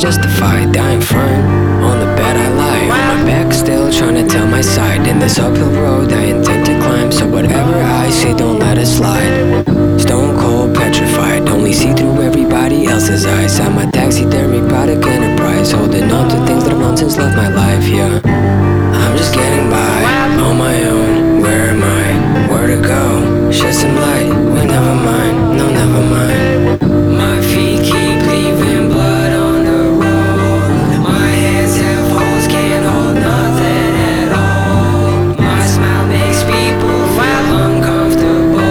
justified. Dying front, on the bed I lie. On my back still trying to tell my side. In this uphill road I intend to climb, so whatever I say don't let it slide. Stone cold petrified, only see through everybody else's eyes. I'm a taxidermy product enterprise, holding on to things that have long since left my life, yeah. I'm just getting by, on my own. Where am I? Where to go? Shed some light, well never mind, no never mind. My feet keep leaving blood on the road. My hands have holes, can't hold nothing at all. My smile makes people feel uncomfortable.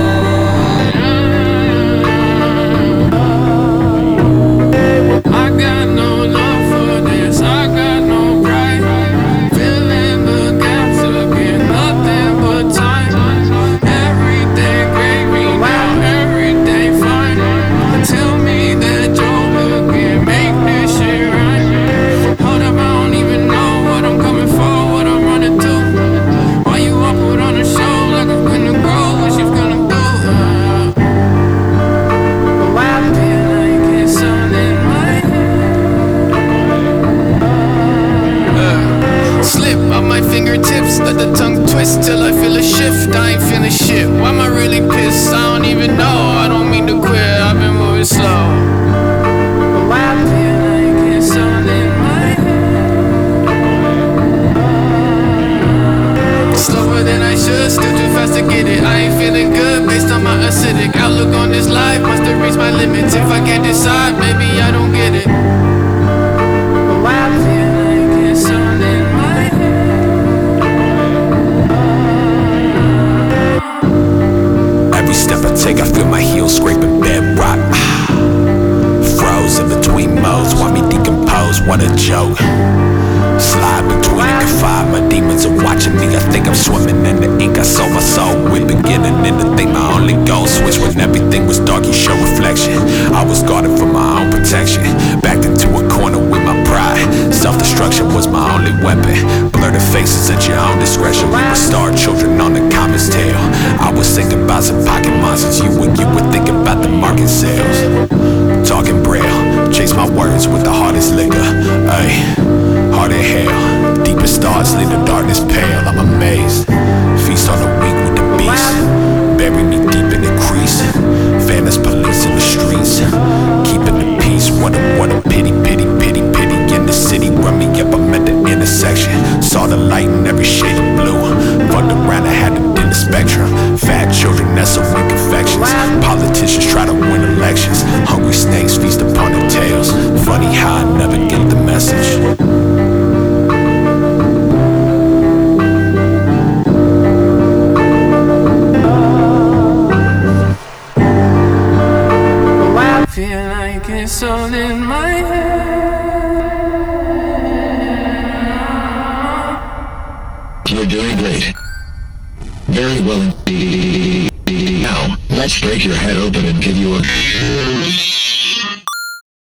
I got no love for this, I got no pride. Filling the gaps again, nothing but time. Everything gravy now, everything fine. Tell me that you're again, make this shit right. Hold up, I don't even know what I'm coming for, what I'm running to. Why you all put on a show like I'm gonna grow, what you gonna do? I feel like it's all in my head. Slip on my fingertips, let the tongue twist till I feel a shift. I ain't feeling shit. Why am I really pissed? I don't even know. I don't mean to quit. I've been moving slow. I feel like it's all in my head. Slower than I should, still too fast to get it. I ain't feeling good based on my acidic outlook on this life. Must have reached my limits. If I can't decide, maybe I don't get it. I feel like it's all in my head. Every step I take, I feel my heels scraping bedrock. Froze in between modes, want me decompose, what a joke. Slide between and confide, my demons are watching me. I think I'm swimming in the ink, I sold my soul. We're beginning to think my only goal. Switch when everything was dark, you show reflection. I was guarded for my own protection. Backed into a corner with my pride. Self-destruction was my only weapon. Blurred faces at your own discretion. We were star children on the comet's tail. I was thinking about some pocket monsters. You were thinking about the market sales. Talking braille, chase my words with the hardest liquor. Ay, hard in hell, deepest thoughts leave the darkness pale. I'm amazed, feast on the weak with the beast. Bury me deep in the crease. Phantoms police in the streets, keeping the peace. What a pity, pity, pity, pity. In the city, run me up, I'm at the intersection. Saw the light in every shade of blue. Fucked around, I had to dim the spectrum. Fat children nestling confections. Politicians try to win elections. Hungry snakes feast upon their tails. Funny how I never get the message. Feel like it's all in my head. You're doing great. Very well indeed. Now, let's break your head open and give you a